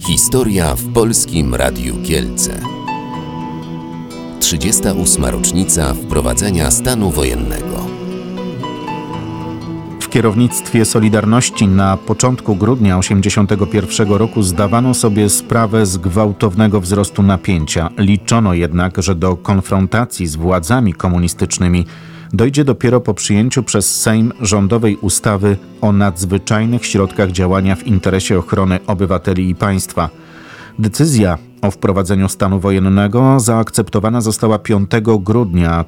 Historia w Polskim Radiu Kielce. 38. rocznica wprowadzenia stanu wojennego. W kierownictwie Solidarności na początku grudnia 1981 roku zdawano sobie sprawę z gwałtownego wzrostu napięcia. Liczono jednak, że do konfrontacji z władzami komunistycznymi dojdzie dopiero po przyjęciu przez Sejm rządowej ustawy o nadzwyczajnych środkach działania w interesie ochrony obywateli i państwa. Decyzja o wprowadzeniu stanu wojennego zaakceptowana została 5 grudnia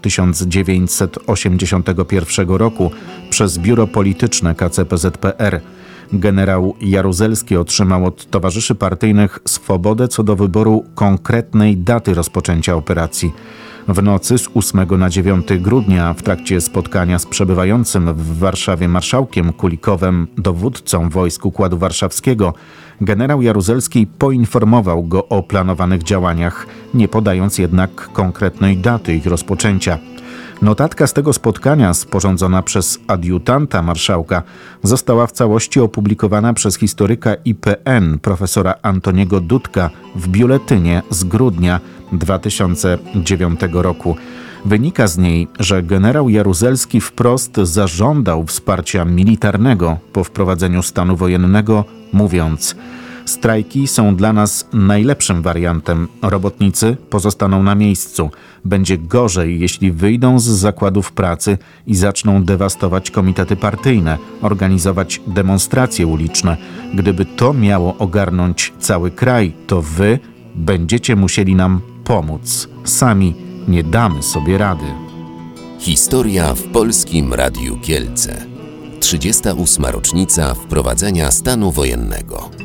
1981 roku przez Biuro Polityczne KCPZPR. Generał Jaruzelski otrzymał od towarzyszy partyjnych swobodę co do wyboru konkretnej daty rozpoczęcia operacji. W nocy z 8 na 9 grudnia w trakcie spotkania z przebywającym w Warszawie marszałkiem Kulikowem, dowódcą wojsk Układu Warszawskiego, generał Jaruzelski poinformował go o planowanych działaniach, nie podając jednak konkretnej daty ich rozpoczęcia. Notatka z tego spotkania, sporządzona przez adiutanta marszałka, została w całości opublikowana przez historyka IPN profesora Antoniego Dudka w biuletynie z grudnia 2009 roku. Wynika z niej, że generał Jaruzelski wprost zażądał wsparcia militarnego po wprowadzeniu stanu wojennego, mówiąc: strajki są dla nas najlepszym wariantem. Robotnicy pozostaną na miejscu. Będzie gorzej, jeśli wyjdą z zakładów pracy i zaczną dewastować komitety partyjne, organizować demonstracje uliczne. Gdyby to miało ogarnąć cały kraj, to wy będziecie musieli nam pomóc. Sami nie damy sobie rady. Historia w Polskim Radiu Kielce. 38. rocznica wprowadzenia stanu wojennego.